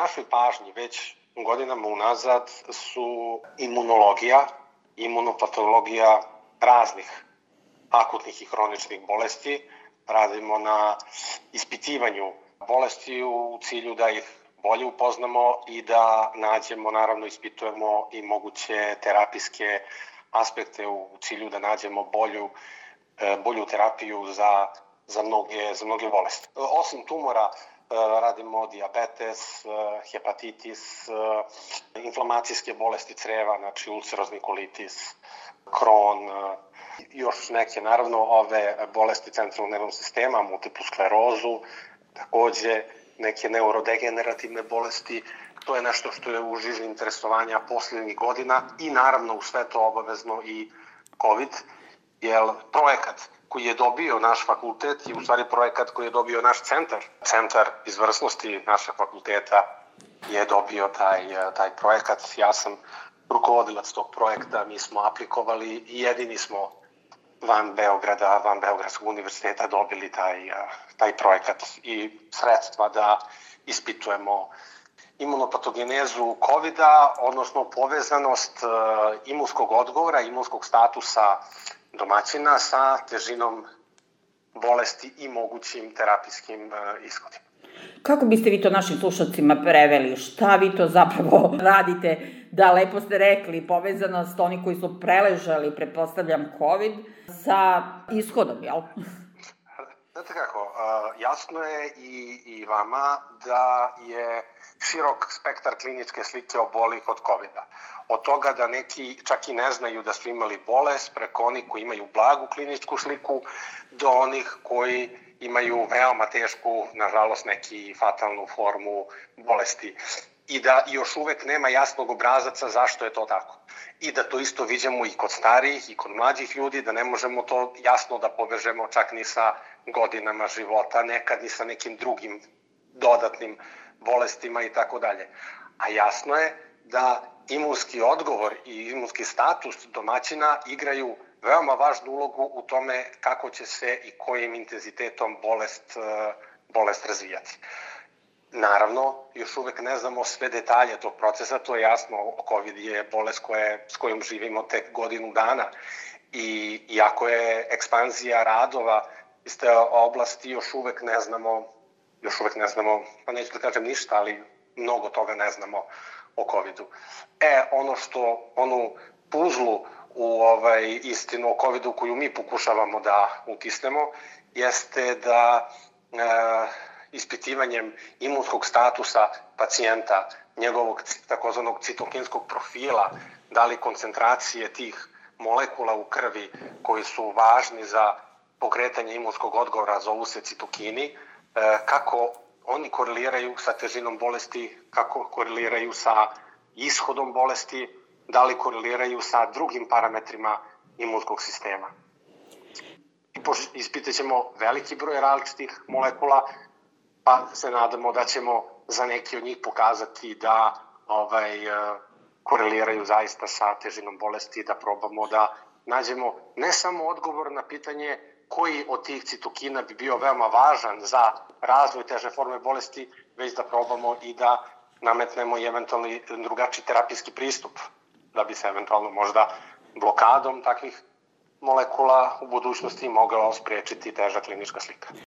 našoj pažnji već godinama unazad su imunologija, imunopatologija raznih akutnih i hroničnih bolesti. Radimo na ispitivanju bolesti u cilju da ih bolje upoznamo i da nađemo, naravno ispitujemo i moguće terapijske aspekte u cilju da nađemo bolju terapiju za mnoge bolesti. Osim tumora radimo dijabetes, hepatitis, inflamacijske bolesti creva, znači ulcerozni kolitis, Crohn, još neke, naravno, ove bolesti centralnog nervnog sistema, multiplu sklerozu, takođe neke neurodegenerativne bolesti. To je nešto što je u žiži interesovanja poslednjih godina i naravno u sve to obavezno i COVID, jer projekat koji je dobio naš fakultet je u stvari projekat koji je dobio naš centar. Centar izvrsnosti našeg fakulteta je dobio taj projekat. Ja sam rukovodilac tog projekta, mi smo aplikovali i jedini smo van Beogradskog univerziteta dobili taj projekat i sredstva da ispitujemo imunopatogenezu COVID-a, odnosno povezanost imunskog odgovora, imunskog statusa domaćina sa težinom bolesti i mogućim terapijskim ishodima. Kako biste vi to našim slušalcima preveli? Šta vi to zapravo radite? Da, lepo ste rekli, povezanost oni koji su preležali, pretpostavljam, COVID, sa ishodom, jel? Znate kako, jasno je i vama da je širok spektar kliničke slike obolih od COVID-a. Od toga da neki čak i ne znaju da su imali bolest, preko onih koji imaju blagu kliničku sliku, do onih koji imaju veoma tešku, nažalost, neki fatalnu formu bolesti. I da još uvek nema jasnog obrazaca zašto je to tako. I da to isto vidimo i kod starijih i kod mlađih ljudi, da ne možemo to jasno da povežemo čak ni sa godinama života, nekad ni sa nekim drugim dodatnim bolestima i tako dalje. A jasno je da imunski odgovor i imunski status domaćina igraju veoma važnu ulogu u tome kako će se i kojim intenzitetom bolest razvijati. Naravno, još uvek ne znamo sve detalje tog procesa, to je jasno, COVID je bolest s kojom živimo tek godinu dana i iako je ekspanzija radova iz te oblasti, još uvek ne znamo, pa neću da kažem ništa, ali mnogo toga ne znamo o COVID-u. Onu puzlu u istinu o COVID-u koju mi pokušavamo da utisnemo, jeste da ispitivanjem imunskog statusa pacijenta, njegovog takozvanog citokinskog profila, da li koncentracije tih molekula u krvi koji su važni za pokretanje imunskog odgovora, zovu se citokini, kako oni koreliraju sa težinom bolesti, kako koreliraju sa ishodom bolesti, da li koreliraju sa drugim parametrima imunskog sistema. Ispitat ćemo veliki broj različitih molekula, pa se nadamo da ćemo za neki od njih pokazati da koreliraju zaista sa težinom bolesti, da probamo da nađemo ne samo odgovor na pitanje koji od tih citokina bi bio veoma važan za razvoj teže forme bolesti, već da probamo i da nametnemo i eventualni drugačiji terapijski pristup, da bi se eventualno možda blokadom takvih molekula u budućnosti mogla sprečiti teža klinička slika.